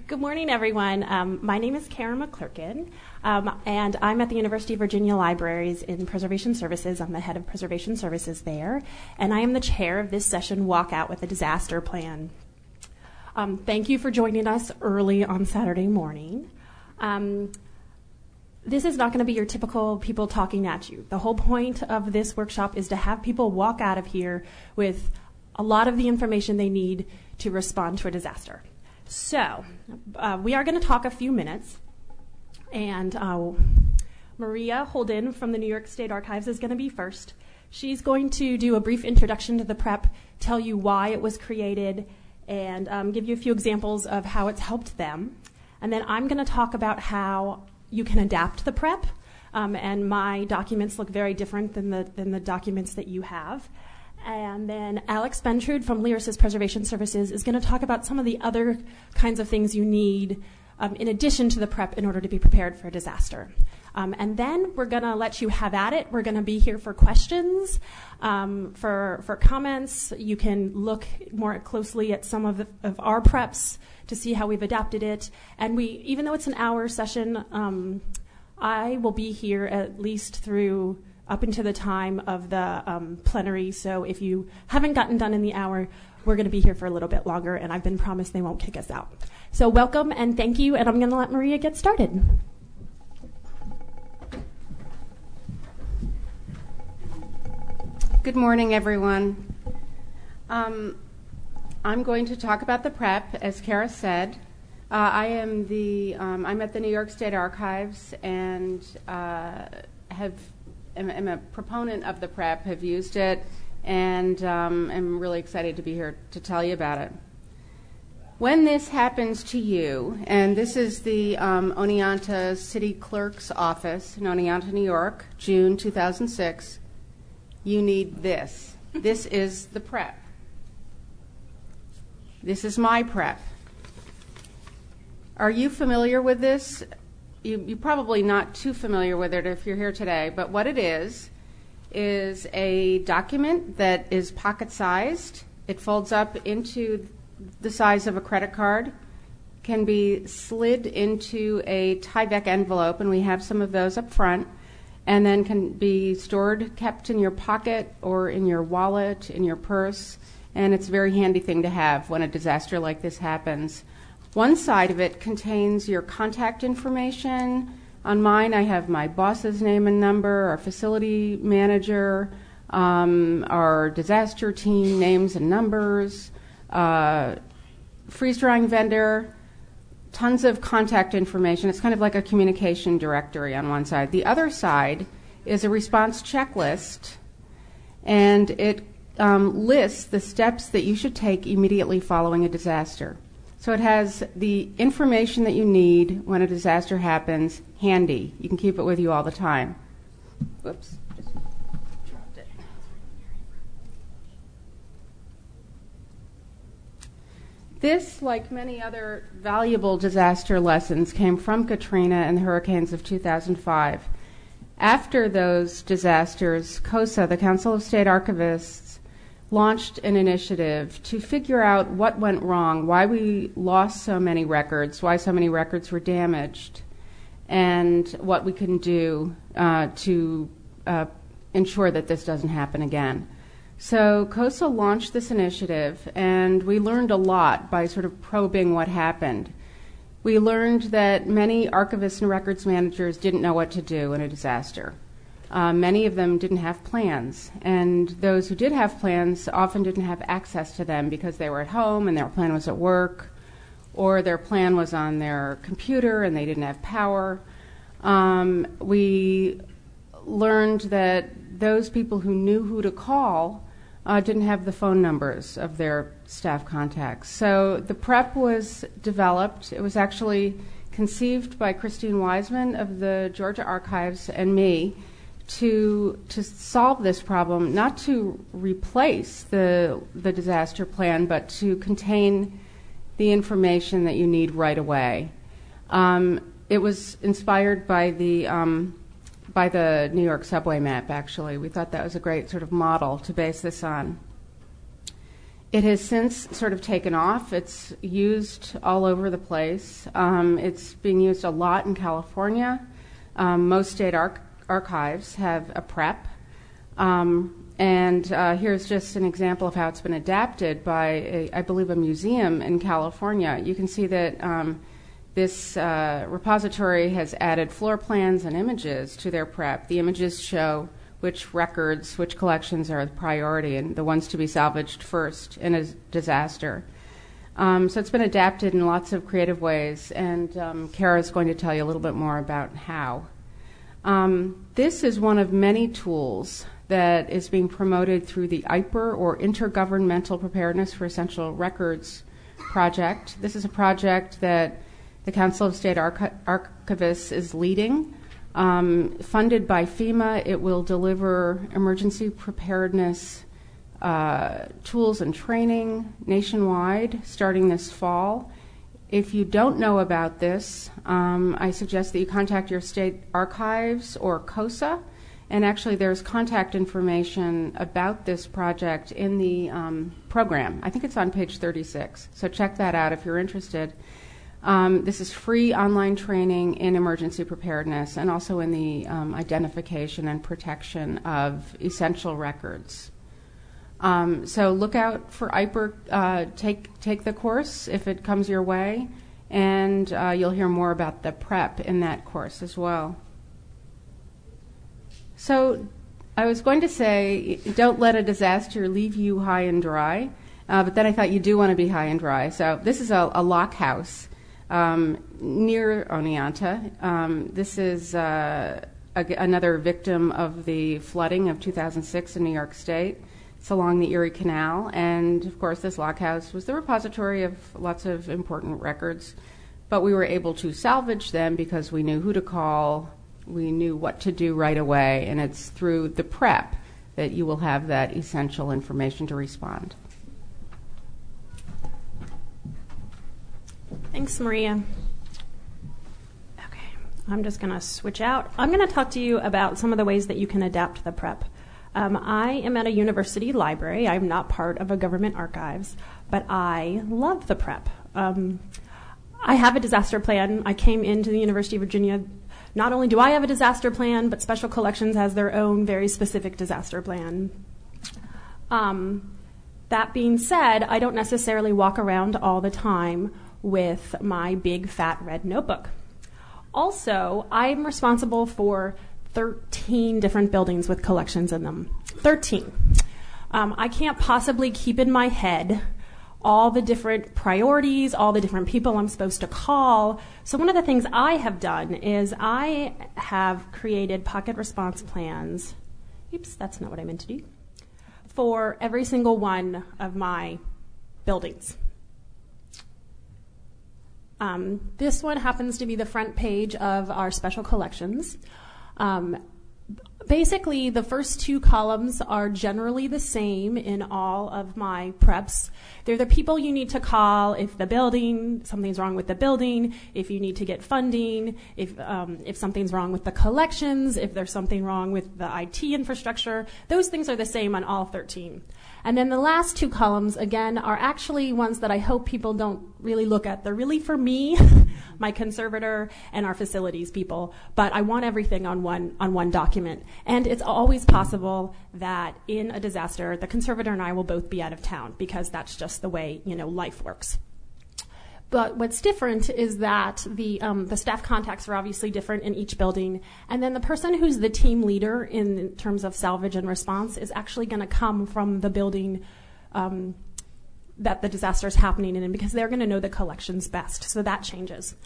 Good morning, everyone. My name is Karen McClurkin, and I'm at the University of Virginia Libraries in Preservation Services. I'm the head of Preservation Services there, and I am the chair of this session, Walk Out with a Disaster Plan. Thank you for joining us early on Saturday morning. This is not going to be your typical people talking at you. The whole point of this workshop is to have people walk out of here with a lot of the information they need to respond to a disaster. So, we are going to talk a few minutes, and Maria Holden from the New York State Archives is going to be first. She's going to do a brief introduction to the PrEP, tell you why it was created, and give you a few examples of how it's helped them. And then I'm going to talk about how you can adapt the PrEP, and my documents look very different than the documents that you have. And then Alex Bentrude from Lyrasis Preservation Services is going to talk about some of the other kinds of things you need in addition to the PrEP in order to be prepared for a disaster. And then we're going to let you have at it. We're going to be here for questions, for comments. You can look more closely at some of our PrEPs to see how we've adapted it. And even though it's an hour session, I will be here at least through up into the time of the plenary. So if you haven't gotten done in the hour, we're going to be here for a little bit longer, and I've been promised they won't kick us out. So welcome and thank you, and I'm going to let Maria get started. Good morning, everyone. I'm going to talk about the PrEP, as Kara said. I'm at the New York State Archives and am a proponent of the PrEP, have used it, and am really excited to be here to tell you about it. When this happens to you, and this is the Oneonta City Clerk's office in Oneonta, New York, June 2006, you need this. This is the PrEP. This is my PrEP. Are you familiar with this? You're probably not too familiar with it if you're here today, but what it is a document that is pocket-sized. It folds up into the size of a credit card, can be slid into a Tyvek envelope, and we have some of those up front, and then can be stored, kept in your pocket or in your wallet, in your purse, and it's a very handy thing to have when a disaster like this happens. One side of it contains your contact information. On mine, I have my boss's name and number, our facility manager, our disaster team names and numbers, freeze-drying vendor, tons of contact information. It's kind of like a communication directory on one side. The other side is a response checklist, and it lists the steps that you should take immediately following a disaster. So it has the information that you need when a disaster happens handy. You can keep it with you all the time. Whoops, just dropped it. This, like many other valuable disaster lessons, came from Katrina and the hurricanes of 2005. After those disasters, COSA, the Council of State Archivists, launched an initiative to figure out what went wrong, why we lost so many records, why so many records were damaged, and what we can do to ensure that this doesn't happen again. So COSA launched this initiative, and we learned a lot by sort of probing what happened. We learned that many archivists and records managers didn't know what to do in a disaster. Many of them didn't have plans, and those who did have plans often didn't have access to them because they were at home and their plan was at work, or their plan was on their computer and they didn't have power. We learned that those people who knew who to call didn't have the phone numbers of their staff contacts. So the PrEP was developed. It was actually conceived by Christine Wiseman of the Georgia Archives and me to solve this problem, not to replace the disaster plan, but to contain the information that you need right away. It was inspired by the New York subway map, actually. We thought that was a great sort of model to base this on. It has since sort of taken off. It's used all over the place. It's being used a lot in California. Most state archives have a PREP. And here's just an example of how it's been adapted by, I believe, a museum in California. You can see that this repository has added floor plans and images to their PREP. The images show which records, which collections are the priority and the ones to be salvaged first in a disaster. So it's been adapted in lots of creative ways, and Kara is going to tell you a little bit more about how. This is one of many tools that is being promoted through the IPER, or Intergovernmental Preparedness for Essential Records project. This is a project that the Council of State Archivists is leading. Funded by FEMA, it will deliver emergency preparedness tools and training nationwide starting this fall. If you don't know about this, I suggest that you contact your state archives or COSA. And actually, there's contact information about this project in the program. I think it's on page 36. So check that out if you're interested. This is free online training in emergency preparedness and also in the identification and protection of essential records. So look out for IPER. Take the course if it comes your way, and you'll hear more about the PREP in that course as well. So I was going to say, don't let a disaster leave you high and dry, but then I thought you do want to be high and dry. So this is a lock house near Oneonta. This is another victim of the flooding of 2006 in New York State. It's along the Erie Canal, and of course this lock house was the repository of lots of important records, but we were able to salvage them because we knew who to call, we knew what to do right away, and it's through the PREP that you will have that essential information to respond. Thanks, Maria. Okay, I'm just going to switch out. I'm going to talk to you about some of the ways that you can adapt the PREP. I am at a university library. I'm not part of a government archives, but I love the PREP. I have a disaster plan. I came into the University of Virginia. Not only do I have a disaster plan, but Special Collections has their own very specific disaster plan. That being said, I don't necessarily walk around all the time with my big fat red notebook. Also, I'm responsible for 13 different buildings with collections in them. 13. I can't possibly keep in my head all the different priorities, all the different people I'm supposed to call. So one of the things I have done is I have created pocket response plans. Oops, that's not what I meant to do. For every single one of my buildings. This one happens to be the front page of our Special Collections. Basically, the first two columns are generally the same in all of my preps. They're the people you need to call if something's wrong with the building, if you need to get funding, if something's wrong with the collections, if there's something wrong with the IT infrastructure. Those things are the same on all 13. And then the last two columns, again, are actually ones that I hope people don't really look at. They're really for me, my conservator, and our facilities people. But I want everything on one document. And it's always possible that in a disaster, the conservator and I will both be out of town because that's just the way, life works. But what's different is that the staff contacts are obviously different in each building. And then the person who's the team leader in terms of salvage and response is actually going to come from the building that the disaster is happening in, because they're going to know the collections best. So that changes.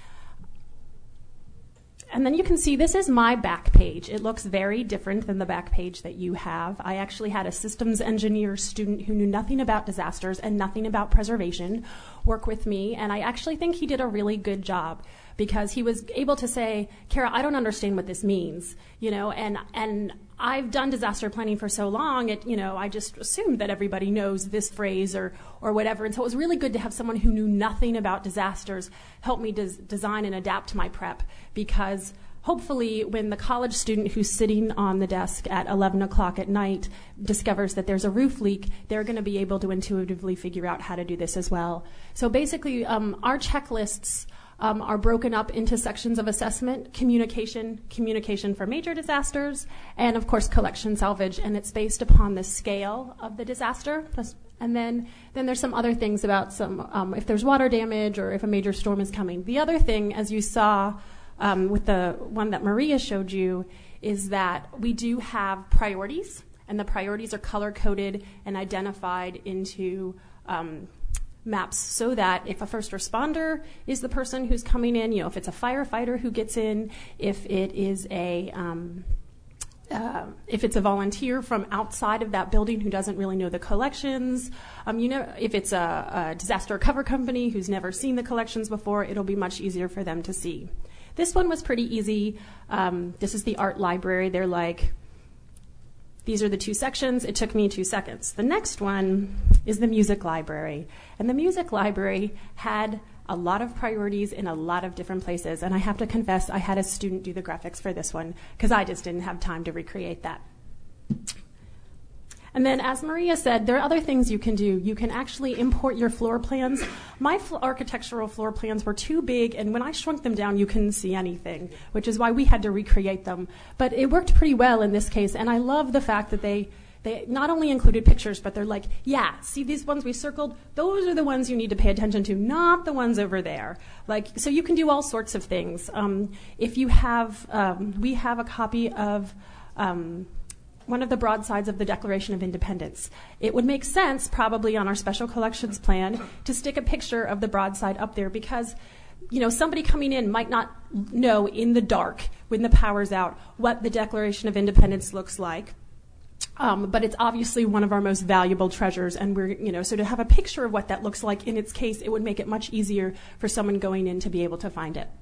And then you can see this is my back page. It looks very different than the back page that you have. I actually had a systems engineer student who knew nothing about disasters and nothing about preservation work with me, and I actually think he did a really good job because he was able to say, Kara, I don't understand what this means, and I've done disaster planning for so long, I just assumed that everybody knows this phrase or whatever. And so it was really good to have someone who knew nothing about disasters help me design and adapt my prep, because hopefully when the college student who's sitting on the desk at 11 o'clock at night discovers that there's a roof leak, they're going to be able to intuitively figure out how to do this as well. So basically, our checklists are broken up into sections of assessment: communication for major disasters, and of course collection salvage, and it's based upon the scale of the disaster. And then there's some other things about if there's water damage or if a major storm is coming. The other thing, as you saw with the one that Maria showed you, is that we do have priorities, and the priorities are color-coded and identified into maps, so that if a first responder is the person who's coming in, if it's a firefighter who gets in, if it is if it's a volunteer from outside of that building who doesn't really know the collections, if it's a disaster recovery company who's never seen the collections before, it'll be much easier for them to see. This one was pretty easy. This is the art library. They're like, these are the 2 sections. It took me 2 seconds. The next one is the music library. And the music library had a lot of priorities in a lot of different places. And I have to confess, I had a student do the graphics for this one because I just didn't have time to recreate that. And then, as Maria said, there are other things you can do. You can actually import your floor plans. My architectural floor plans were too big, and when I shrunk them down, you couldn't see anything, which is why we had to recreate them. But it worked pretty well in this case, and I love the fact that they not only included pictures, but they're like, yeah, see these ones we circled? Those are the ones you need to pay attention to, not the ones over there. So you can do all sorts of things. If you have, we have a copy of one of the broadsides of the Declaration of Independence. It would make sense, probably on our special collections plan, to stick a picture of the broadside up there because, somebody coming in might not know in the dark when the power's out what the Declaration of Independence looks like. But it's obviously one of our most valuable treasures, and so to have a picture of what that looks like in its case, it would make it much easier for someone going in to be able to find it.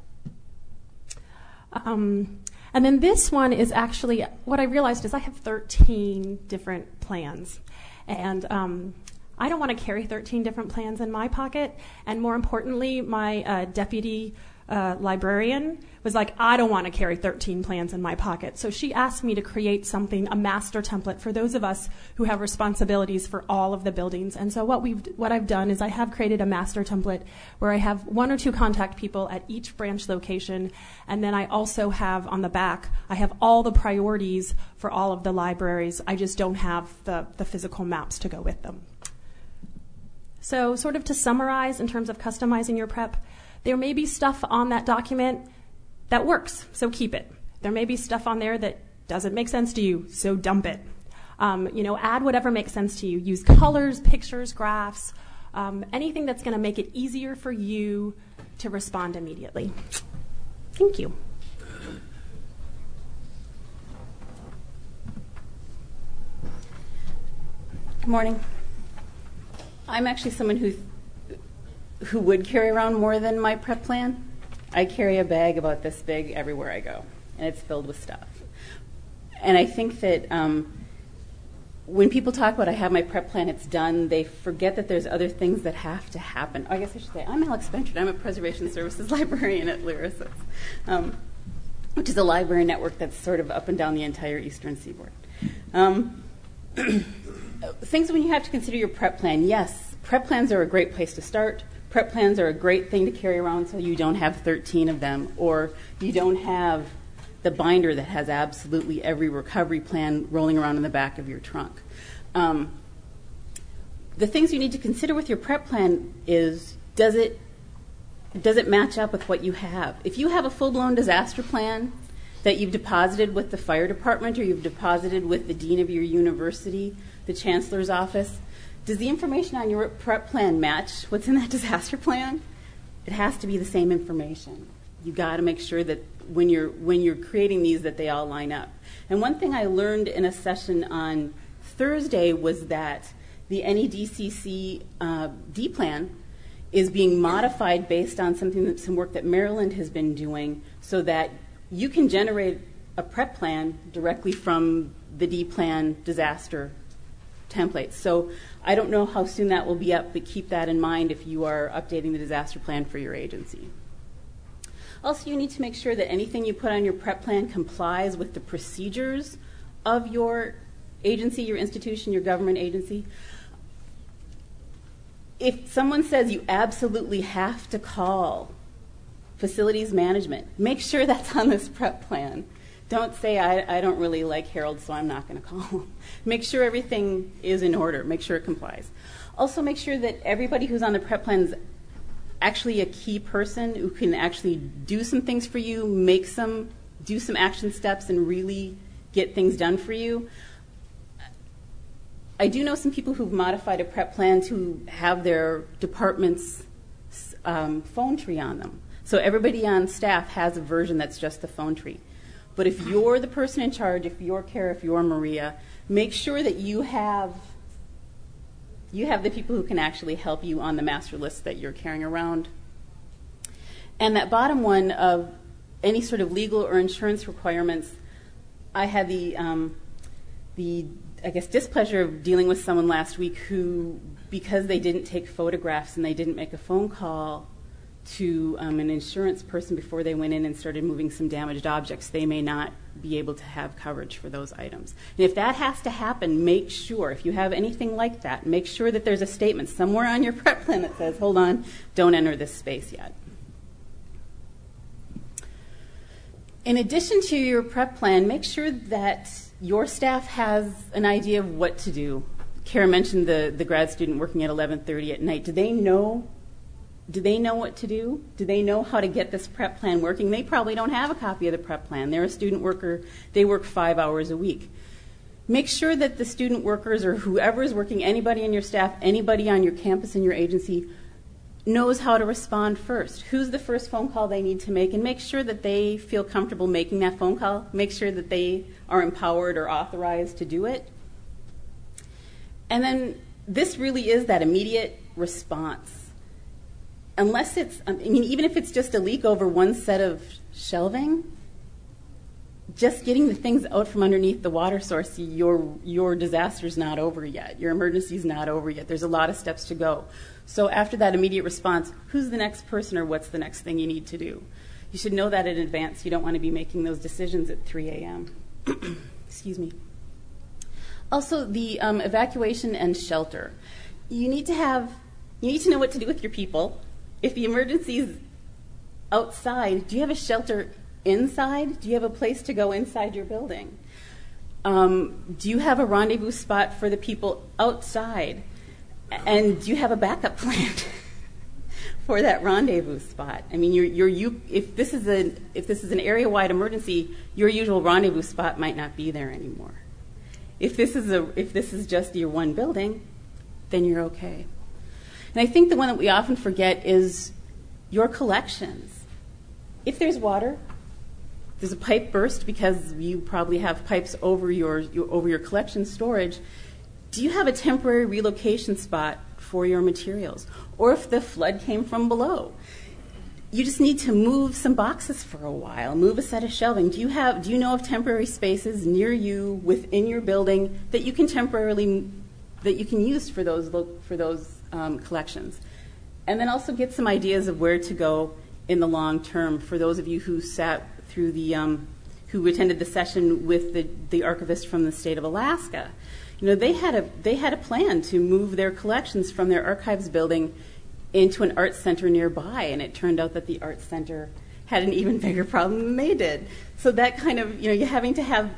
And then this one is actually, what I realized is I have 13 different plans. And I don't want to carry 13 different plans in my pocket. And more importantly, my deputy librarian was like, I don't want to carry 13 plans in my pocket. So she asked me to create something, a master template for those of us who have responsibilities for all of the buildings. And so what I've done is I have created a master template where I have 1 or 2 contact people at each branch location. And then I also have on the back, I have all the priorities for all of the libraries. I just don't have the physical maps to go with them. So sort of to summarize in terms of customizing your prep, there may be stuff on that document that works, so keep it. There may be stuff on there that doesn't make sense to you, so dump it. Add whatever makes sense to you. Use colors, pictures, graphs, anything that's going to make it easier for you to respond immediately. Thank you. Good morning. I'm actually someone who would carry around more than my prep plan. I carry a bag about this big everywhere I go, and it's filled with stuff. And I think that when people talk about I have my prep plan, it's done, they forget that there's other things that have to happen. I guess I should say, I'm Alex Benchard. I'm a Preservation Services librarian at Lyrasis, which is a library network that's sort of up and down the entire eastern seaboard. Things when you have to consider your prep plan. Yes, prep plans are a great place to start. Prep plans are a great thing to carry around so you don't have 13 of them, or you don't have the binder that has absolutely every recovery plan rolling around in the back of your trunk. The things you need to consider with your prep plan is, does it match up with what you have? If you have a full-blown disaster plan that you've deposited with the fire department or you've deposited with the dean of your university, the chancellor's office, does the information on your prep plan match what's in that disaster plan? It has to be the same information. You've got to make sure that when you're creating these that they all line up. And one thing I learned in a session on Thursday was that the NEDCC D plan is being modified based on some work that Maryland has been doing so that you can generate a prep plan directly from the D plan disaster templates. So I don't know how soon that will be up, but keep that in mind if you are updating the disaster plan for your agency. Also, you need to make sure that anything you put on your prep plan complies with the procedures of your agency, your institution, your government agency. If someone says you absolutely have to call facilities management, make sure that's on this prep plan. Don't say, I don't really like Harold, so I'm not going to call him. Make sure everything is in order. Make sure it complies. Also, make sure that everybody who's on the prep plan is actually a key person who can actually do some things for you, do some action steps, and really get things done for you. I do know some people who've modified a prep plan to have their department's phone tree on them. So everybody on staff has a version that's just the phone tree. But if you're the person in charge, if you're Kara, if you're Maria, make sure that you have the people who can actually help you on the master list that you're carrying around. And that bottom one of any sort of legal or insurance requirements, I had the displeasure of dealing with someone last week who, because they didn't take photographs and they didn't make a phone call to an insurance person before they went in and started moving some damaged objects, they may not be able to have coverage for those items. And if that has to happen, make sure, if you have anything like that, make sure that there's a statement somewhere on your prep plan that says, hold on, don't enter this space yet. In addition to your prep plan, make sure that your staff has an idea of what to do. Kara mentioned the grad student working at 11:30 at night. Do they know what to do? Do they know how to get this prep plan working? They probably don't have a copy of the prep plan. They're a student worker. They work 5 hours a week. Make sure that the student workers or whoever is working, anybody on your staff, anybody on your campus and your agency, knows how to respond first. Who's the first phone call they need to make? And make sure that they feel comfortable making that phone call. Make sure that they are empowered or authorized to do it. And then this really is that immediate response. Unless even if it's just a leak over one set of shelving, just getting the things out from underneath the water source, your disaster's not over yet. Your emergency's not over yet. There's a lot of steps to go. So after that immediate response, who's the next person or what's the next thing you need to do? You should know that in advance. You don't want to be making those decisions at 3 a.m. Excuse me. Also, the evacuation and shelter. You need to know what to do with your people. If the emergency is outside, do you have a shelter inside? Do you have a place to go inside your building? Do you have a rendezvous spot for the people outside? And do you have a backup plan for that rendezvous spot? I mean, if this is an area-wide emergency, your usual rendezvous spot might not be there anymore. If this is just your one building, then you're okay. And I think the one that we often forget is your collections. If there's water, there's a pipe burst because you probably have pipes over your collection storage. Do you have a temporary relocation spot for your materials? Or if the flood came from below, you just need to move some boxes for a while, move a set of shelving. Do you know of temporary spaces near you within your building that you can use for those collections? And then also get some ideas of where to go in the long term. For those of you who sat through who attended the session with the archivist from the state of Alaska, they had a plan to move their collections from their archives building into an art center nearby, and it turned out that the art center had an even bigger problem than they did. So that kind of, you're having to have,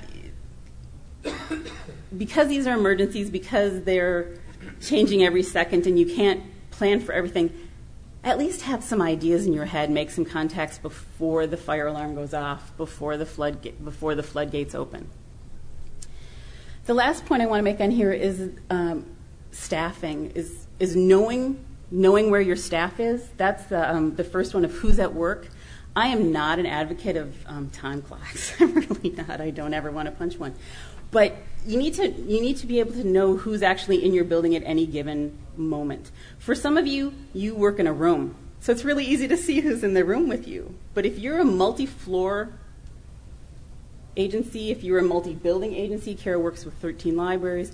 because these are emergencies, because they're changing every second and you can't plan for everything, at least have some ideas in your head, make some contacts before the fire alarm goes off, before the floodgates open. The last point I want to make on here is staffing, is knowing where your staff is. That's the first one of who's at work. I am not an advocate of time clocks. I'm really not. I don't ever want to punch one. But you need to be able to know who's actually in your building at any given moment. For some of you, you work in a room, so it's really easy to see who's in the room with you. But if you're a multi-floor agency, if you're a multi-building agency, Kara works with 13 libraries,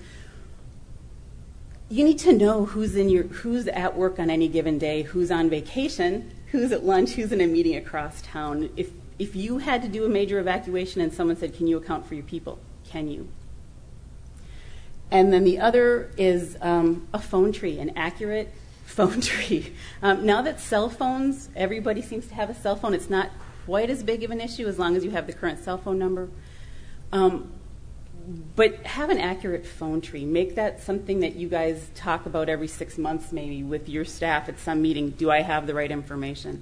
you need to know who's at work on any given day, who's on vacation, who's at lunch, who's in a meeting across town. If you had to do a major evacuation and someone said, can you account for your people? Can you? And then the other is a phone tree, an accurate phone tree. Now that cell phones, everybody seems to have a cell phone. It's not quite as big of an issue as long as you have the current cell phone number. But have an accurate phone tree. Make that something that you guys talk about every 6 months maybe with your staff at some meeting. Do I have the right information?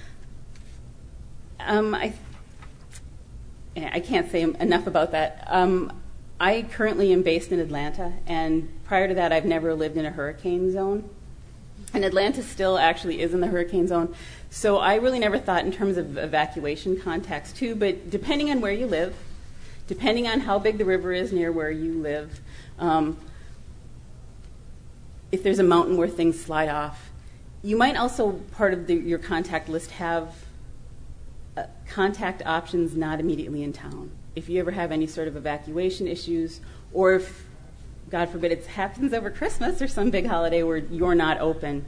I can't say enough about that. I currently am based in Atlanta, and prior to that I've never lived in a hurricane zone. And Atlanta still actually is in the hurricane zone. So I really never thought in terms of evacuation contacts too, but depending on where you live, depending on how big the river is near where you live, if there's a mountain where things slide off, you might also, part of your contact list, have contact options not immediately in town. If you ever have any sort of evacuation issues, or if, God forbid, it happens over Christmas or some big holiday where you're not open,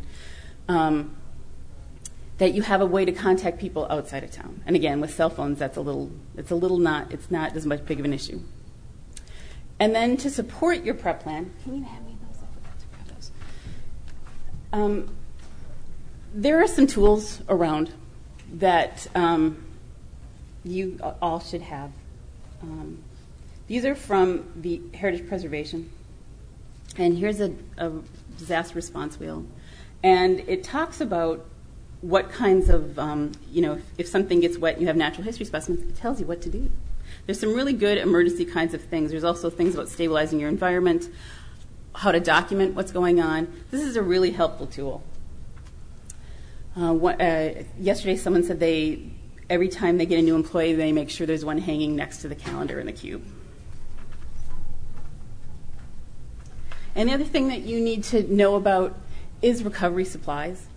that you have a way to contact people outside of town. And again, with cell phones, it's not as much big of an issue. And then to support your prep plan, can you hand me those? I forgot to grab those. There are some tools around that you all should have. These are from the Heritage Preservation. And here's a disaster response wheel. And it talks about what kinds of, if something gets wet and you have natural history specimens, it tells you what to do. There's some really good emergency kinds of things. There's also things about stabilizing your environment, how to document what's going on. This is a really helpful tool. Yesterday someone said every time they get a new employee, they make sure there's one hanging next to the calendar in the cube. And the other thing that you need to know about is recovery supplies.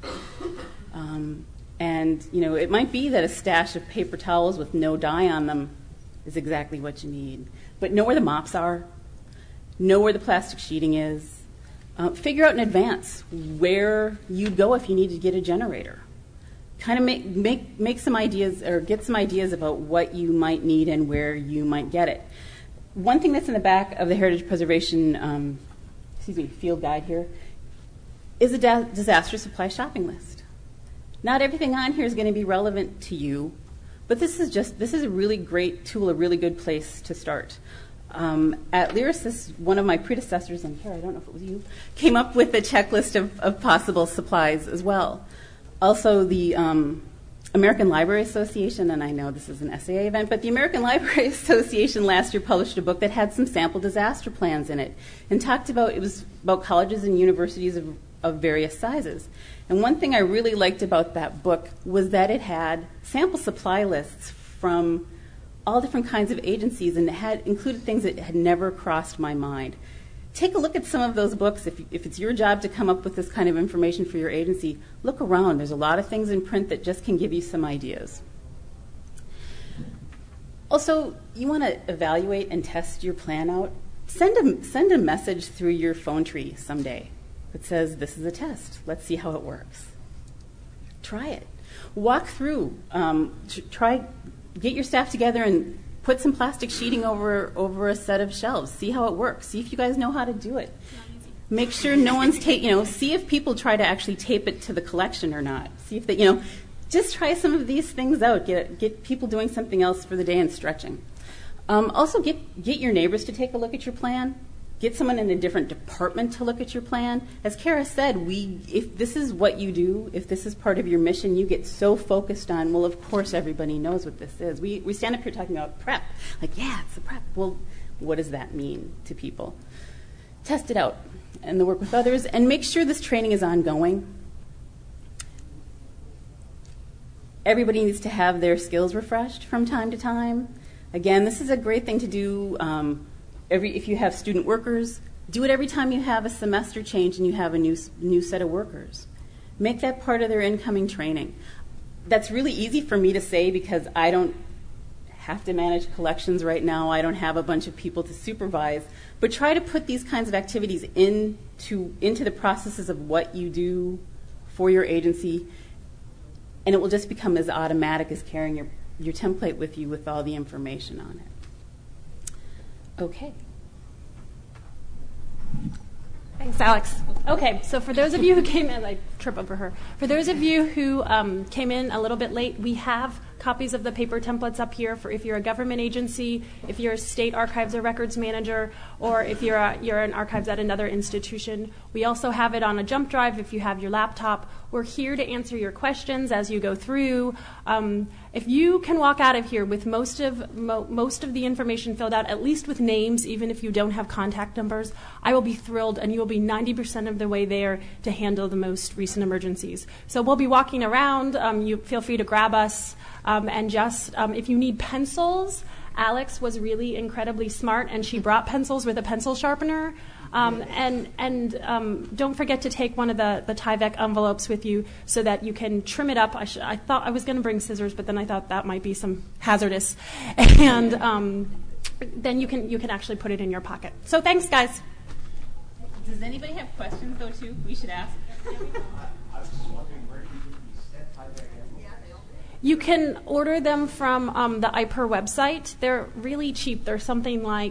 It might be that a stash of paper towels with no dye on them is exactly what you need. But know where the mops are. Know where the plastic sheeting is. Figure out in advance where you'd go if you need to get a generator. Kind of make some ideas or get some ideas about what you might need and where you might get it. One thing that's in the back of the Heritage Preservation field guide here is a disaster supply shopping list. Not everything on here is going to be relevant to you, but this is a really great tool, a really good place to start. At Lyrasis, one of my predecessors, and here I don't know if it was you, came up with a checklist of possible supplies as well. Also, the American Library Association, and I know this is an SAA event, but the American Library Association last year published a book that had some sample disaster plans in it and it was about colleges and universities of various sizes. And one thing I really liked about that book was that it had sample supply lists from all different kinds of agencies, and it had included things that had never crossed my mind. Take a look at some of those books. If it's your job to come up with this kind of information for your agency, look around. There's a lot of things in print that just can give you some ideas. Also, you want to evaluate and test your plan out. Send a message through your phone tree someday that says, this is a test. Let's see how it works. Try it. Walk through. Get your staff together and put some plastic sheeting over a set of shelves. See how it works. See if you guys know how to do it. Make sure no one's see if people try to actually tape it to the collection or not. See if they, just try some of these things out. Get people doing something else for the day and stretching. Also get your neighbors to take a look at your plan. Get someone in a different department to look at your plan. As Kara said, if this is what you do, if this is part of your mission, you get so focused on, well, of course everybody knows what this is. We stand up here talking about prep. Like, yeah, it's a prep. Well, what does that mean to people? Test it out and work with others, and make sure this training is ongoing. Everybody needs to have their skills refreshed from time to time. Again, this is a great thing to do. If you have student workers, do it every time you have a semester change and you have a new set of workers. Make that part of their incoming training. That's really easy for me to say because I don't have to manage collections right now. I don't have a bunch of people to supervise. But try to put these kinds of activities into the processes of what you do for your agency, and it will just become as automatic as carrying your template with you with all the information on it. Okay. Thanks, Alex. Okay, so for those of you who came in, I trip over her. For those of you who came in a little bit late, we have copies of the paper templates up here for if you're a government agency, if you're a state archives or records manager, or if you're an archives at another institution. We also have it on a jump drive if you have your laptop. We're here to answer your questions as you go through. If you can walk out of here with most of the information filled out, at least with names, even if you don't have contact numbers, I will be thrilled, and you will be 90% of the way there to handle the most recent emergencies. So we'll be walking around. You feel free to grab us. And just, if you need pencils, Alex was really incredibly smart, and she brought pencils with a pencil sharpener. And don't forget to take one of the Tyvek envelopes with you so that you can trim it up. I thought I was going to bring scissors, but then I thought that might be some hazardous. And then you can actually put it in your pocket. So thanks, guys. Does anybody have questions, though, too, we should ask? I was just wondering, where do you set Tyvek envelopes? You can order them from the IPER website. They're really cheap. They're something like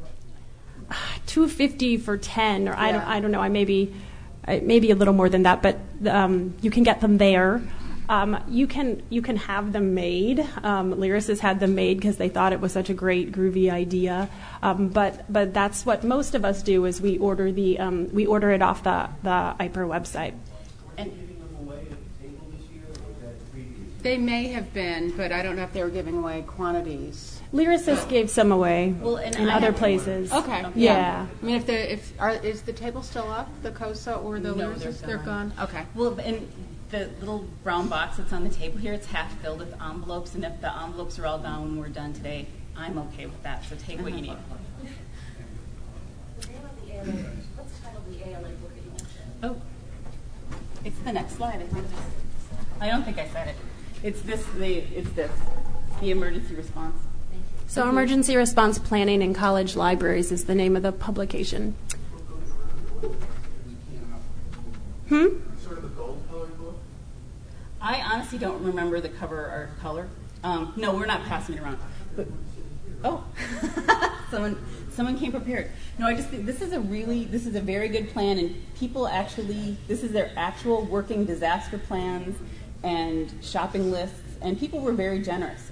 $2.50 for 10, or yeah. I don't know. I maybe a little more than that, but you can get them there. You can have them made. Lyris has had them made because they thought it was such a great groovy idea. But that's what most of us do is we order it off the IPER website. And giving them away at the table this year, or was that previous? They may have been, but I don't know if they were giving away quantities. Lyris gave some away in other places. Okay. Yeah. I mean, is the table still up, the COSA or the Lyris? They're gone. Okay. Well, and the little brown box that's on the table here, it's half filled with envelopes, and if the envelopes are all gone when we're done today, I'm okay with that. So take what you need. What's titled the ALA book that you mentioned? Oh, it's the next slide. I don't think I said it. It's this. The emergency response. So Emergency Response Planning in College Libraries is the name of the publication. Sort of a gold-colored book? I honestly don't remember the cover art color. No, we're not passing it around. But, someone came prepared. No, I just think this is a very good plan, and people actually, this is their actual working disaster plans and shopping lists, and people were very generous.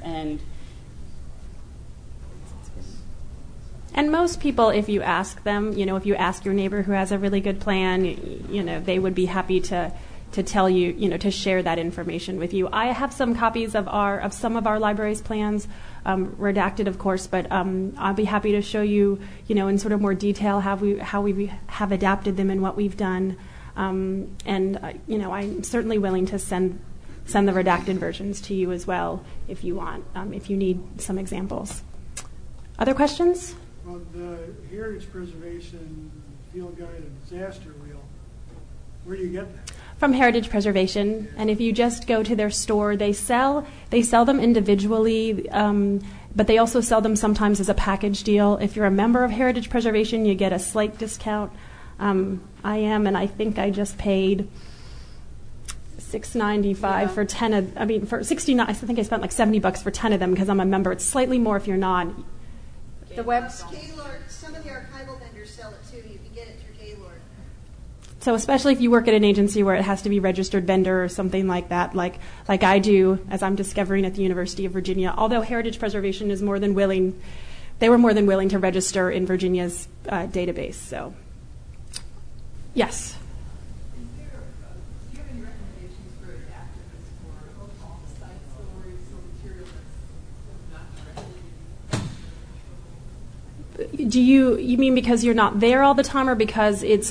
And most people, if you ask them, if you ask your neighbor who has a really good plan, they would be happy to tell you, to share that information with you. I have some copies of some of our library's plans, redacted, of course, but I'll be happy to show you, in sort of more detail how we have adapted them and what we've done. I'm certainly willing to send the redacted versions to you as well if you want, if you need some examples. Other questions? Well, the Heritage Preservation Field Guide and Disaster Wheel, where do you get that? From Heritage Preservation, and if you just go to their store, they sell them individually, but they also sell them sometimes as a package deal. If you're a member of Heritage Preservation, you get a slight discount. I am, and I think I just paid $6.95 for 10 of. I mean, for $69. I think I spent like $70 for 10 of them because I'm a member. It's slightly more if you're not. The website. Gaylord, some of the archival vendors sell it too. You can get it through Gaylord. So especially if you work at an agency where it has to be registered vendor or something like that, like I do, as I'm discovering at the University of Virginia. Although Heritage Preservation is more than willing, they were more than willing to register in Virginia's database. So, yes. Do you mean because you're not there all the time, or because it's?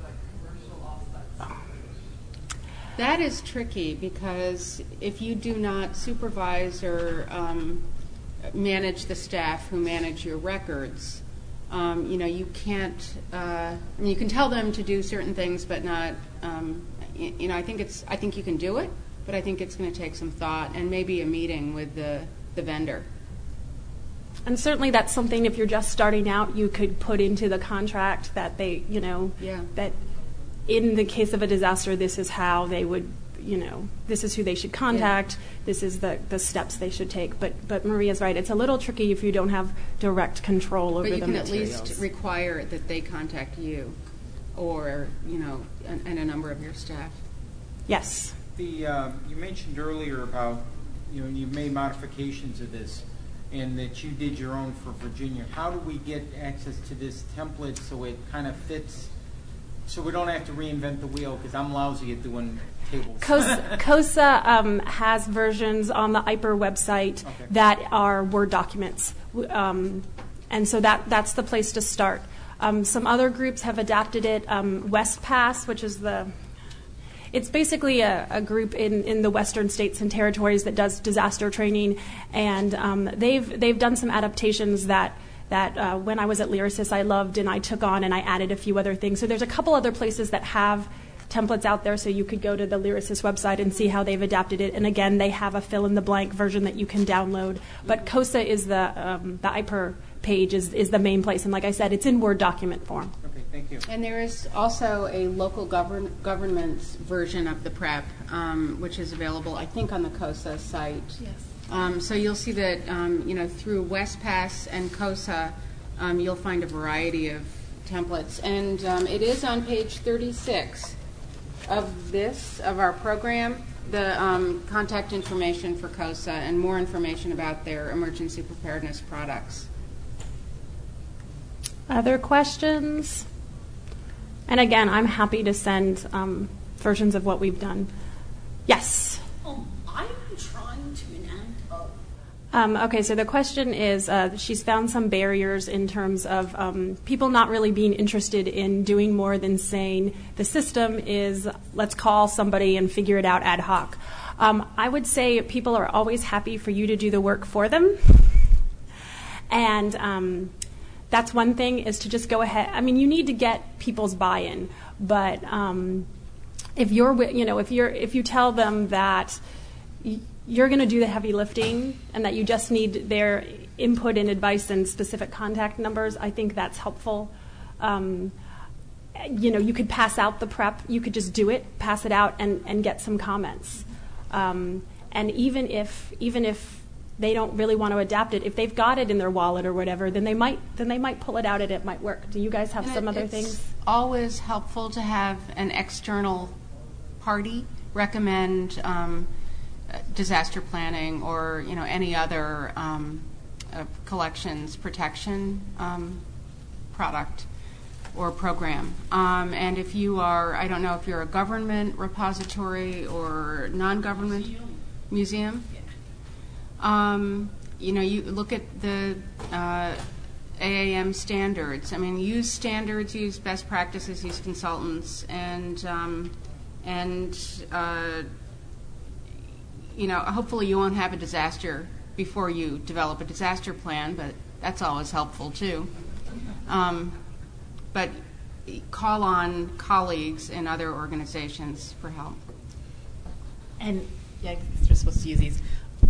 That is tricky because if you do not supervise or manage the staff who manage your records, you can't. You can tell them to do certain things, but not. I think you can do it, but I think it's going to take some thought and maybe a meeting with the vendor. And certainly that's something, if you're just starting out, you could put into the contract that they, that in the case of a disaster, this is how they would, this is who they should contact, this is the steps they should take. But Maria's right, it's a little tricky if you don't have direct control over the materials. But you can at least require that they contact you or, and a number of your staff. Yes. You mentioned earlier about, you made modifications of this and that you did your own for Virginia. How do we get access to this template so it kind of fits, so we don't have to reinvent the wheel, because I'm lousy at doing tables. COSA has versions on the IPER website that are Word documents. And so that's the place to start. Some other groups have adapted it. WestPass, which is it's basically a group in the Western states and territories that does disaster training, and they've done some adaptations that when I was at Lyrasis I loved, and I took on and I added a few other things. So there's a couple other places that have templates out there, so you could go to the Lyrasis website and see how they've adapted it. And again, they have a fill-in-the-blank version that you can download. But COSA is the IPER page is the main place, and like I said, it's in Word document form. Okay, thank you. And there is also a local government's version of the PrEP, which is available, I think, on the COSA site. Yes. So you'll see that, through WestPass and COSA, you'll find a variety of templates. And it is on page 36 of our program, the contact information for COSA and more information about their emergency preparedness products. Other questions? And again, I'm happy to send versions of what we've done. Yes? I'm trying to enact okay, so the question is, she's found some barriers in terms of people not really being interested in doing more than saying the system is, let's call somebody and figure it out ad hoc. I would say people are always happy for you to do the work for them. And that's one thing, is to just go ahead. I mean, you need to get people's buy-in, but if you tell them that you're going to do the heavy lifting and that you just need their input and advice and specific contact numbers, I think that's helpful. You could pass out the PrEP. You could just do it, pass it out, and get some comments. And even if they don't really want to adapt it, if they've got it in their wallet or whatever, then they might pull it out and it might work. Do you guys have some other things? It's always helpful to have an external party recommend disaster planning or any other collections protection product or program. And if you are, I don't know if you're a government repository or non-government museum. You look at the AAM standards. I mean, use standards, use best practices, use consultants, and hopefully you won't have a disaster before you develop a disaster plan, but that's always helpful too. But call on colleagues in other organizations for help. And yeah, you're supposed to use these.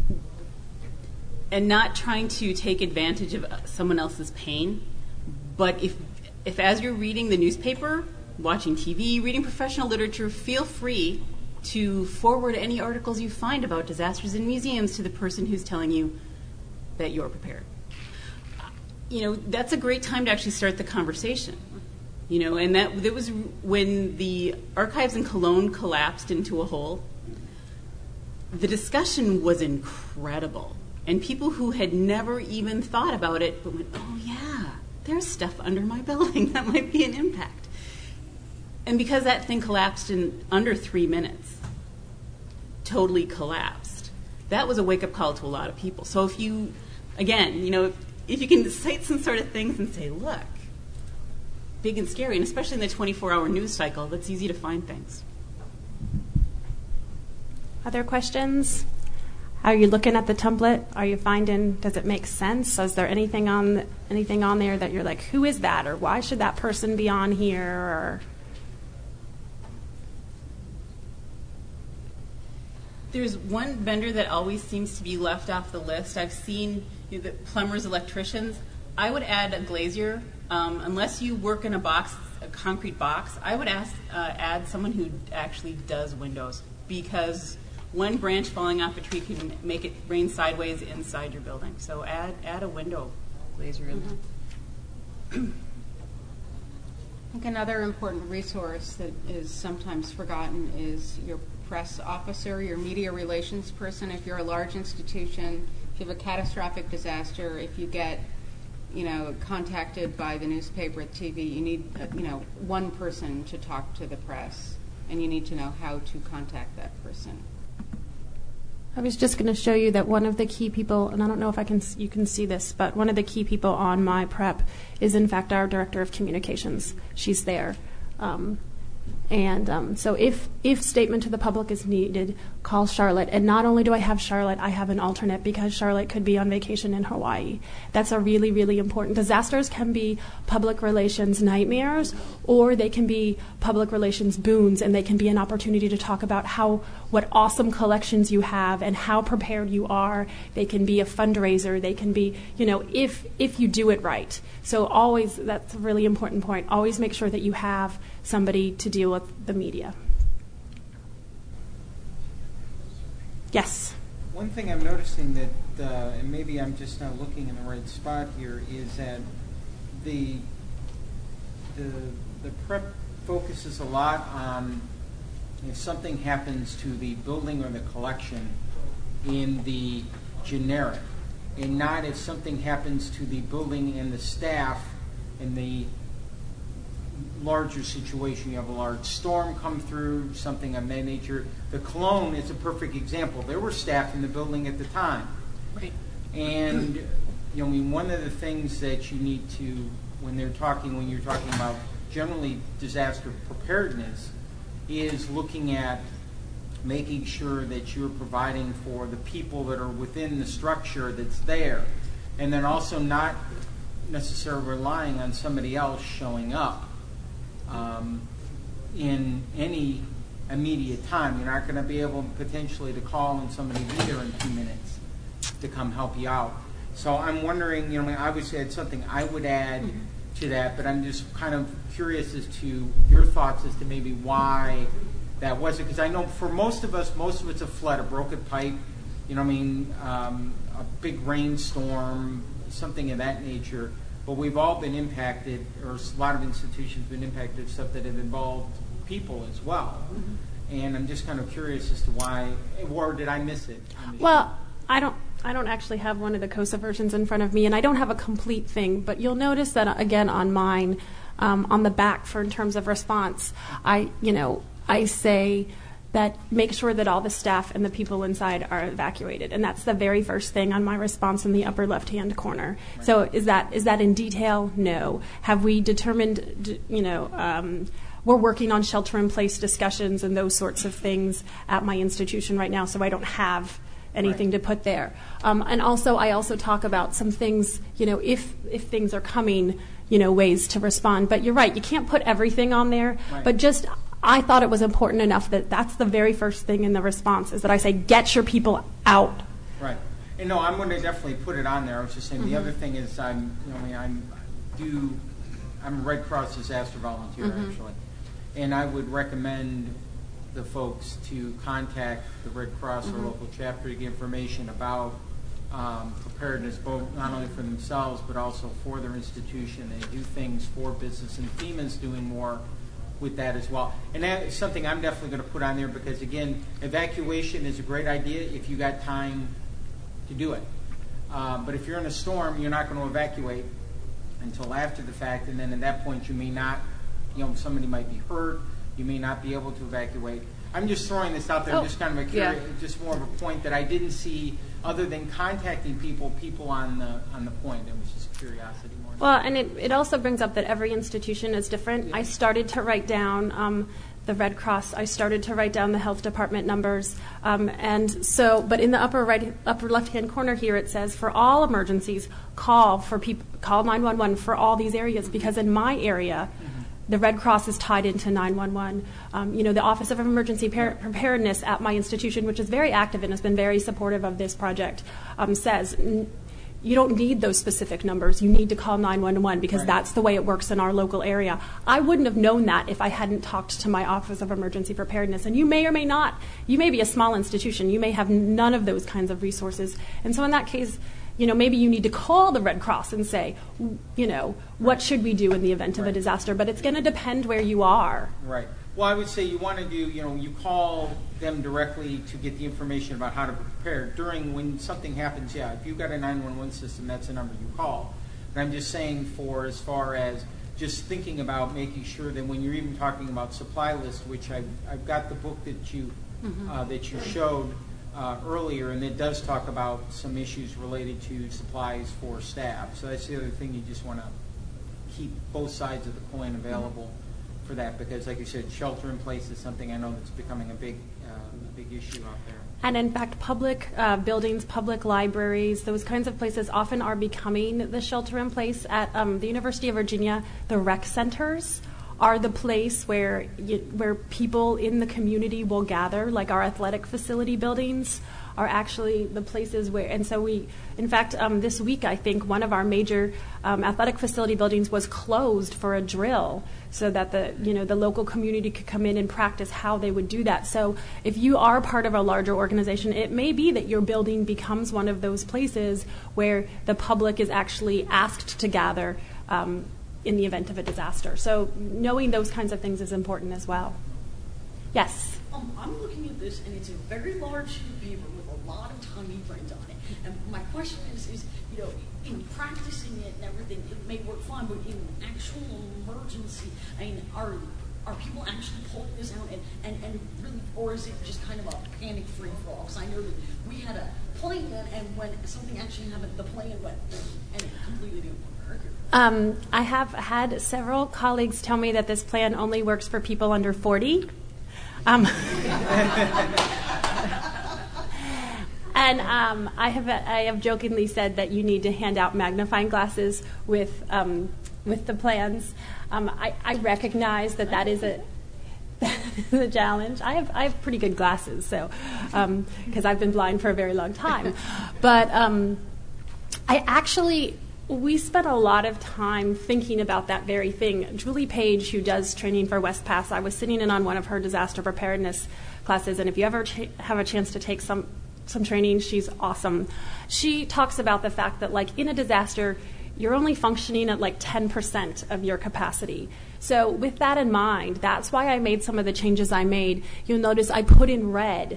And not trying to take advantage of someone else's pain, but if as you're reading the newspaper, watching TV, reading professional literature, feel free to forward any articles you find about disasters in museums to the person who's telling you that you're prepared. That's a great time to actually start the conversation. And that was when the archives in Cologne collapsed into a hole. The discussion was incredible. And people who had never even thought about it but went, oh yeah, there's stuff under my building that might be an impact. And because that thing collapsed in under 3 minutes, totally collapsed, that was a wake-up call to a lot of people. So if you, again, if you can cite some sort of things and say, look, big and scary, and especially in the 24-hour news cycle, that's easy to find things. Other questions? Are you looking at the template? Are you finding, does it make sense? Is there anything on there that you're like, who is that? Or why should that person be on here? Or there's one vendor that always seems to be left off the list. I've seen the plumbers, electricians. I would add a glazier. Unless you work in a concrete box, I would add someone who actually does windows. because one branch falling off a tree can make it rain sideways inside your building. So add a window glazer in there. I think another important resource that is sometimes forgotten is your press officer, your media relations person. If you're a large institution, if you have a catastrophic disaster, if you get contacted by the newspaper, TV, you need one person to talk to the press, and you need to know how to contact that person. I was just going to show you that one of the key people, and I don't know if you can see this, but one of the key people on my prep is in fact our director of communications. She's there. So if statement to the public is needed, call Charlotte. And not only do I have Charlotte, I have an alternate because Charlotte could be on vacation in Hawaii. That's a really, really important. Disasters can be public relations nightmares, or they can be public relations boons, and they can be an opportunity to talk about what awesome collections you have and how prepared you are. They can be a fundraiser. They can be, if you do it right. So always, that's a really important point. Always make sure that you have somebody to deal with the media. Yes? One thing I'm noticing that, and maybe I'm just not looking in the right spot here, is that the prep focuses a lot on if something happens to the building or the collection in the generic, and not if something happens to the building and the staff in the larger situation. You have a large storm come through, something of that nature. The Cologne is a perfect example. There were staff in the building at the time. Right. And one of the things that you need to, when you're talking about generally disaster preparedness, is looking at making sure that you're providing for the people that are within the structure that's there, and then also not necessarily relying on somebody else showing up in any immediate time. You're not going to be able potentially to call and somebody be there in 2 minutes to come help you out. So I'm wondering, I would say it's something I would add to that, but I'm just kind of curious as to your thoughts as to maybe why that wasn't, because I know for most of it's a flood, a broken pipe, a big rainstorm, something of that nature. But we've all been impacted, or a lot of institutions have been impacted, stuff that have involved people as well. Mm-hmm. And I'm just kind of curious as to why, or did I miss it? Well, I don't actually have one of the COSA versions in front of me, and I don't have a complete thing. But you'll notice that again on mine, on the back, in terms of response, I say that make sure that all the staff and the people inside are evacuated, and that's the very first thing on my response in the upper left-hand corner. Right. So is that in detail? No. Have we determined? We're working on shelter-in-place discussions and those sorts of things at my institution right now, so I don't have anything to put there. And also, I also talk about some things. If things are coming, ways to respond. But you're right, you can't put everything on there. Right. But just I thought it was important enough that that's the very first thing in the response is that I say, get your people out. Right. And no, I'm going to definitely put it on there. I was just saying the other thing is I'm a Red Cross disaster volunteer actually, and I would recommend the folks to contact the Red Cross or local chapter to get information about preparedness, both not only for themselves but also for their institution. They do things for business, and FEMA's doing more with that as well. And that is something I'm definitely going to put on there because, again, evacuation is a great idea if you got time to do it. But if you're in a storm, you're not going to evacuate until after the fact, and then at that point you may not, somebody might be hurt, you may not be able to evacuate. I'm just throwing this out there, just kind of just more of a point that I didn't see other than contacting people on the point. It was just curiosity more. Well, and it also brings up that every institution is different. Yeah. I started to write down the Red Cross. I started to write down the health department numbers, and so. But in the upper left-hand corner here, it says for all emergencies, call 911 for all these areas because in my area. The Red Cross is tied into 911. The Office of Emergency Preparedness at my institution, which is very active and has been very supportive of this project, says you don't need those specific numbers. You need to call 911 because that's the way it works in our local area. I wouldn't have known that if I hadn't talked to my Office of Emergency Preparedness. And you may or may not. You may be a small institution. You may have none of those kinds of resources. And so in that case, maybe you need to call the Red Cross and say, what should we do in the event of a disaster? But it's going to depend where you are. Right. Well, I would say you want to do, you call them directly to get the information about how to prepare. When something happens, if you've got a 911 system, that's the number you call. But I'm just saying as far as just thinking about making sure that when you're even talking about supply list, which I've got the book that you showed earlier, and it does talk about some issues related to supplies for staff. So that's the other thing, you just want to keep both sides of the coin available for that, because like you said, shelter in place is something I know that's becoming a big issue out there. And in fact, public buildings, public libraries, those kinds of places often are becoming the shelter in place. At the University of Virginia, the rec centers are the place where people in the community will gather, like our athletic facility buildings are actually the places where, and so in fact, this week, I think one of our major athletic facility buildings was closed for a drill so that the local community could come in and practice how they would do that. So if you are part of a larger organization, it may be that your building becomes one of those places where the public is actually asked to gather in the event of a disaster. So knowing those kinds of things is important as well. Yes? I'm looking at this, and it's a very large sheet of paper with a lot of tiny print on it. And my question is in practicing it and everything, it may work fine, but in actual emergency, are people actually pulling this out and really, or is it just kind of a panic free-for-all? Because I know that we had a plan, and when something actually happened, the plan went, and it completely didn't work. I have had several colleagues tell me that this plan only works for people under 40. And I have jokingly said that you need to hand out magnifying glasses with the plans. I recognize that is a challenge. I have pretty good glasses, so because I've been blind for a very long time. But we spent a lot of time thinking about that very thing. Julie Page, who does training for WestPass, I was sitting in on one of her disaster preparedness classes, and if you ever have a chance to take some training, she's awesome. She talks about the fact that, like, in a disaster, you're only functioning at like 10% of your capacity. So with that in mind, that's why I made some of the changes I made. You'll notice I put in red,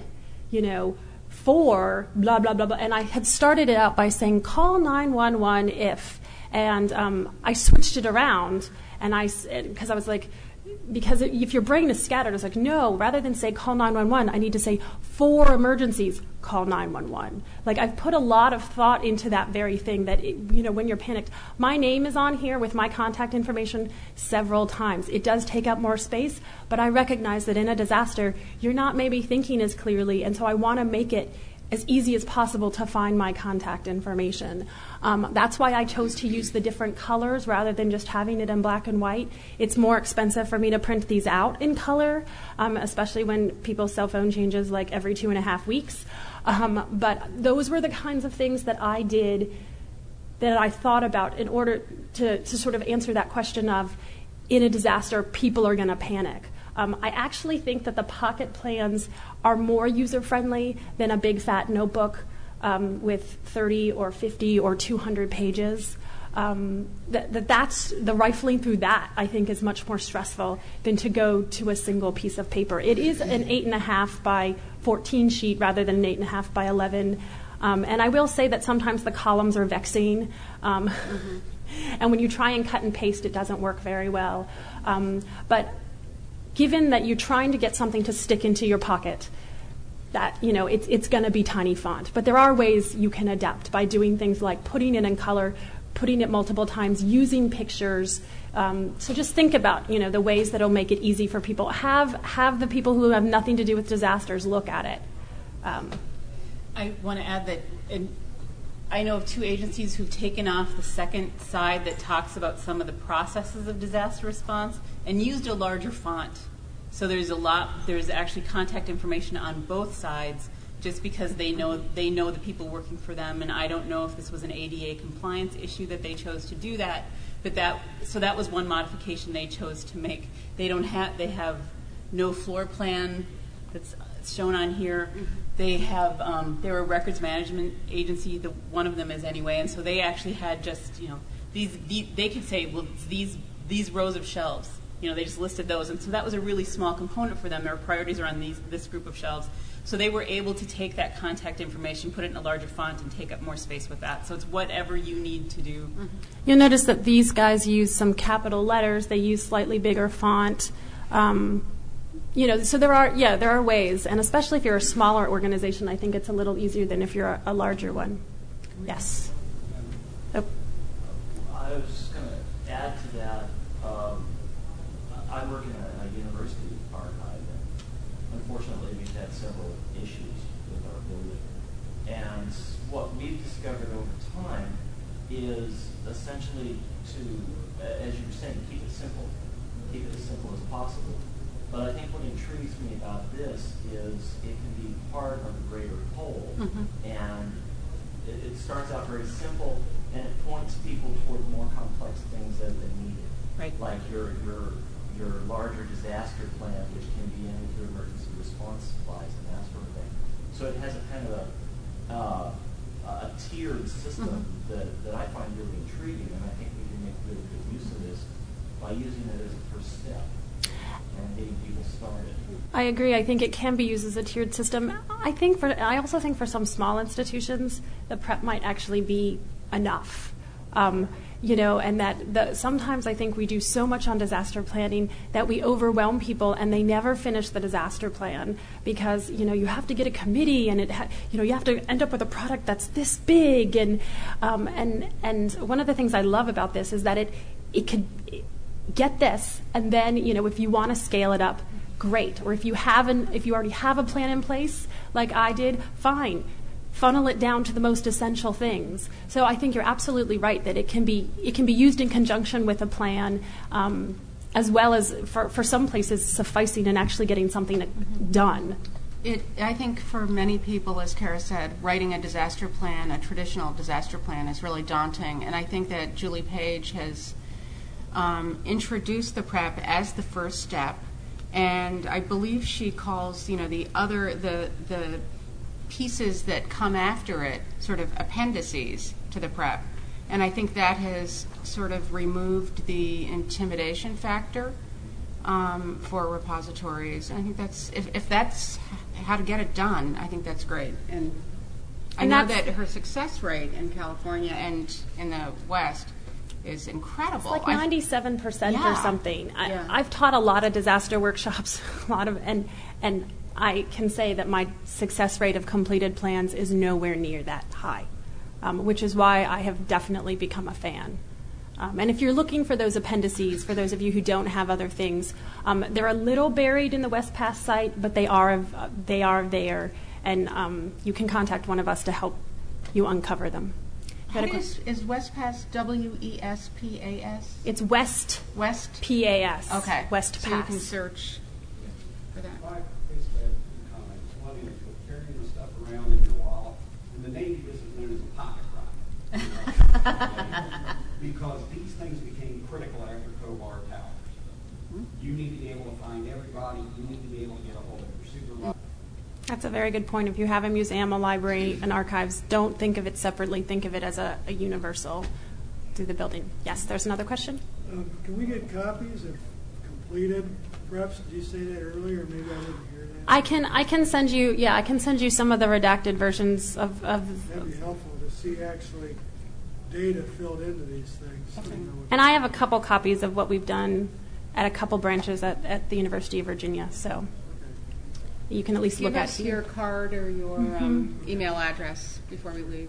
for blah, blah, blah, blah. And I had started it out by saying, call 911 if. And I switched it around, because I was like, because if your brain is scattered, it's like, no, rather than say call 911, I need to say for emergencies, call 911. Like, I've put a lot of thought into that very thing that, when you're panicked, my name is on here with my contact information several times. It does take up more space, but I recognize that in a disaster, you're not maybe thinking as clearly, and so I want to make it as easy as possible to find my contact information. That's why I chose to use the different colors rather than just having it in black and white. It's more expensive for me to print these out in color, especially when people's cell phone changes like every 2.5 weeks. But those were the kinds of things that I did, that I thought about in order to sort of answer that question of, in a disaster, people are going to panic. I actually think that the pocket plans are more user-friendly than a big fat notebook with 30 or 50 or 200 pages. That's the rifling through that, I think, is much more stressful than to go to a single piece of paper. It is an 8.5 by 14 sheet rather than an 8.5 by 11. And I will say that sometimes the columns are vexing. And when you try and cut and paste, it doesn't work very well. But given that you're trying to get something to stick into your pocket, that, it's going to be tiny font. But there are ways you can adapt by doing things like putting it in color, putting it multiple times, using pictures. So just think about, the ways that will make it easy for people. Have the people who have nothing to do with disasters look at it. I want to add that I know of 2 agencies who've taken off the second side that talks about some of the processes of disaster response and used a larger font. So there's actually contact information on both sides just because they know the people working for them, and I don't know if this was an ADA compliance issue that they chose to do that. But that was one modification they chose to make. They have no floor plan that's shown on here. They have they're a records management agency. One of them is anyway, and so they actually had just these they could say, well, it's these rows of shelves. They just listed those, and so that was a really small component for them. Their priorities are on this group of shelves. So they were able to take that contact information, put it in a larger font, and take up more space with that. So it's whatever you need to do. Mm-hmm. You'll notice that these guys use some capital letters. They use slightly bigger font. So there are ways, and especially if you're a smaller organization, I think it's a little easier than if you're a larger one. Yes. Oh. I was just going to add to that. I work in a university archive, and unfortunately we've had several issues with our building. And what we've discovered over time is essentially to, as you were saying, keep it as simple as possible. But I think what intrigues me about this is it can be part of a greater whole, and it starts out very simple, and it points people toward more complex things that they needed. Right. Like your larger disaster plan, which can be in with your emergency response supplies and that sort of thing. So it has a kind of a tiered system that I find really intriguing, and I think we can make really good use of this by using it as a first step and getting people started. I agree. I think it can be used as a tiered system. I also think for some small institutions, the prep might actually be enough. And that sometimes I think we do so much on disaster planning that we overwhelm people and they never finish the disaster plan because, you have to get a committee and you have to end up with a product that's this big. And one of the things I love about this is that it could get this, and then, if you want to scale it up, great. Or if you already have a plan in place, like I did, fine. Funnel it down to the most essential things. So I think you're absolutely right that it can be used in conjunction with a plan, as well as for some places sufficing and actually getting something done. I think for many people, as Kara said, writing a disaster plan, a traditional disaster plan, is really daunting. And I think that Julie Page has introduced the prep as the first step, and I believe she calls the pieces that come after it sort of appendices to the prep. And I think that has sort of removed the intimidation factor for repositories. I think that's if that's how to get it done, I think that's great. And I know that her success rate in California and in the West is incredible. It's like 97% or something. I've taught a lot of disaster workshops, and I can say that my success rate of completed plans is nowhere near that high, which is why I have definitely become a fan. And if you're looking for those appendices, for those of you who don't have other things, they're a little buried in the WestPass site, but they are there, and you can contact one of us to help you uncover them. Is WestPass WESPAS? It's West PAS. Okay. WestPass. So you can search for that. I basically have two comments. One is with carrying the stuff around in your wallet. In the Navy, this is known as a pocket rocket. Because these things became critical after Khobar Towers. You need to be able to find everybody. You need to be able to get a hold of your supervisor. That's a very good point. If you have a museum, a library, and archives, don't think of it separately. Think of it as a universal through the building. Yes, there's another question? Can we get copies of completed preps? Did you say that earlier? Maybe I didn't hear that. I can send you some of the redacted versions of That'd be helpful to see actually data filled into these things. Okay. And I have a couple copies of what we've done at a couple branches at the University of Virginia, so you can at least look at your card or your email address before we leave.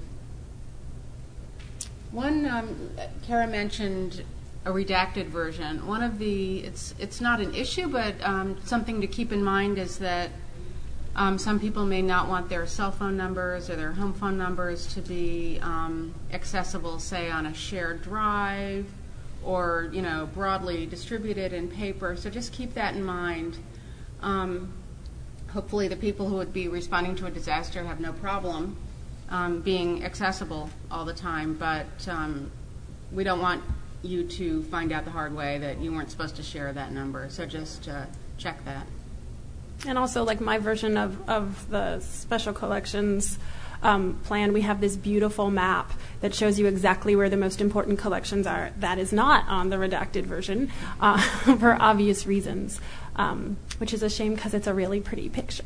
One, Kara mentioned a redacted version. One of it's not an issue, but something to keep in mind is that some people may not want their cell phone numbers or their home phone numbers to be accessible, say, on a shared drive or, broadly distributed in paper. So just keep that in mind. hopefully the people who would be responding to a disaster have no problem being accessible all the time, but we don't want you to find out the hard way that you weren't supposed to share that number. So just check that. And also, like my version of the special collections plan, we have this beautiful map that shows you exactly where the most important collections are. That is not on the redacted version for obvious reasons, which is a shame because it's a really pretty picture.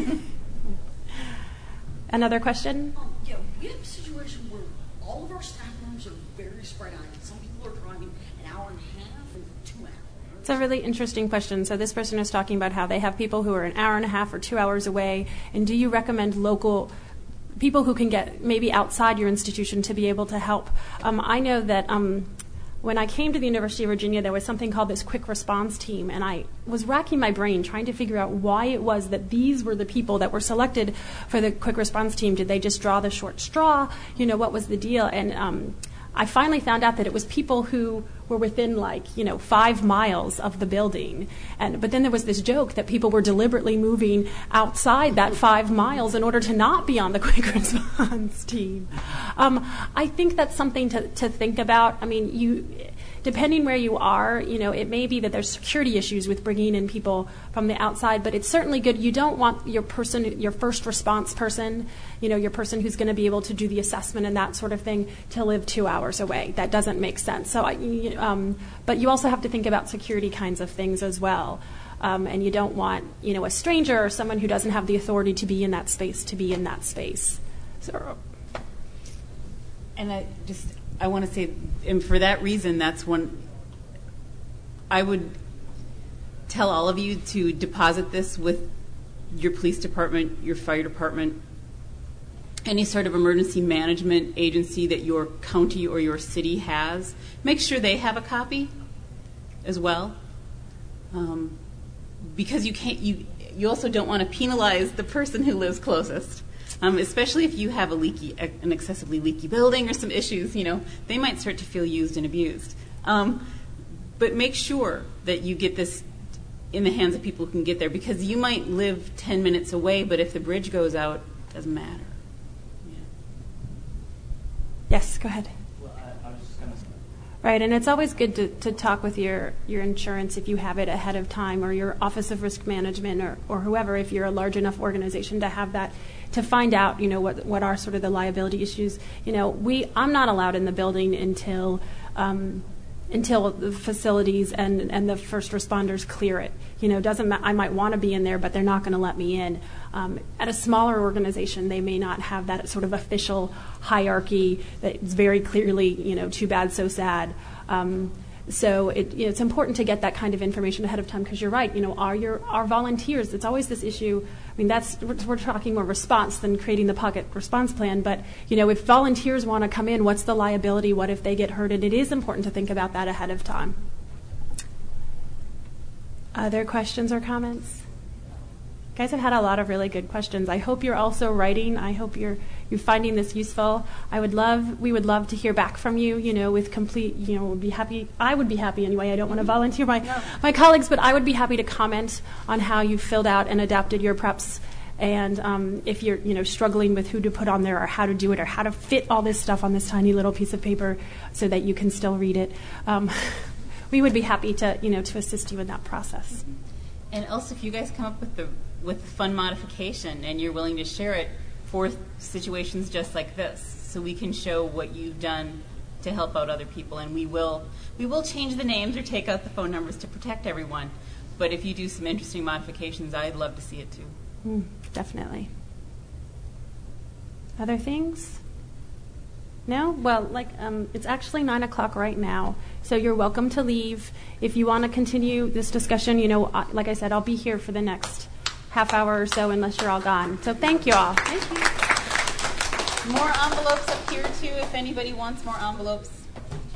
Another question? Yeah, we have a situation where all of our staff members are very spread out. Some people are driving an hour and a half and 2 hours. It's a really interesting question. So this person is talking about how they have people who are an hour and a half or 2 hours away. And do you recommend local people who can get maybe outside your institution to be able to help? I know that when I came to the University of Virginia, there was something called this quick response team, and I was racking my brain trying to figure out why it was that these were the people that were selected for the quick response team. Did they just draw the short straw? You know, what was the deal? And I finally found out that it was people who were within 5 miles of the building. But then there was this joke that people were deliberately moving outside that 5 miles in order to not be on the quick response team. I think that's something to think about. I mean, depending where you are, it may be that there's security issues with bringing in people from the outside, but it's certainly good. You don't want your first response person, your person who's going to be able to do the assessment and that sort of thing, to live 2 hours away. That doesn't make sense. So, but you also have to think about security kinds of things as well. And you don't want, a stranger or someone who doesn't have the authority to be in that space to be in that space. So. And I want to say, and for that reason, that's when I would tell all of you to deposit this with your police department, your fire department, any sort of emergency management agency that your county or your city has. Make sure they have a copy as well, because you also don't want to penalize the person who lives closest. Especially if you have an excessively leaky building or some issues, they might start to feel used and abused. But make sure that you get this in the hands of people who can get there, because you might live 10 minutes away, but if the bridge goes out, it doesn't matter. Yeah. Yes, go ahead. Well, I was just going to say. Right, and it's always good to talk with your insurance if you have it ahead of time, or your Office of Risk Management, or whoever, if you're a large enough organization to have that, to find out, what are sort of the liability issues. I'm not allowed in the building until the facilities and the first responders clear it. I might want to be in there, but they're not going to let me in. At a smaller organization, they may not have that sort of official hierarchy that's very clearly, too bad, so sad. So it's important to get that kind of information ahead of time, because you're right. Are volunteers? It's always this issue. I mean, we're talking more response than creating the pocket response plan. But if volunteers want to come in, what's the liability? What if they get hurt? And it is important to think about that ahead of time. Other questions or comments? You guys have had a lot of really good questions. I hope you're also writing. I hope you're finding this useful. We would love to hear back from you, with complete, would be happy. I would be happy anyway. I don't want to volunteer my colleagues, but I would be happy to comment on how you filled out and adapted your preps. And if you're, struggling with who to put on there or how to do it or how to fit all this stuff on this tiny little piece of paper so that you can still read it, we would be happy to, to assist you in that process. And also, if you guys come up with fun modification and you're willing to share it for situations just like this, so we can show what you've done to help out other people. And we will change the names or take out the phone numbers to protect everyone. But if you do some interesting modifications, I'd love to see it too. Definitely. Other things? No? Well, it's actually 9 o'clock right now, so you're welcome to leave. If you want to continue this discussion, like I said, I'll be here for the next half hour or so unless you're all gone. So thank you all. Thank you. More envelopes up here, too, if anybody wants more envelopes.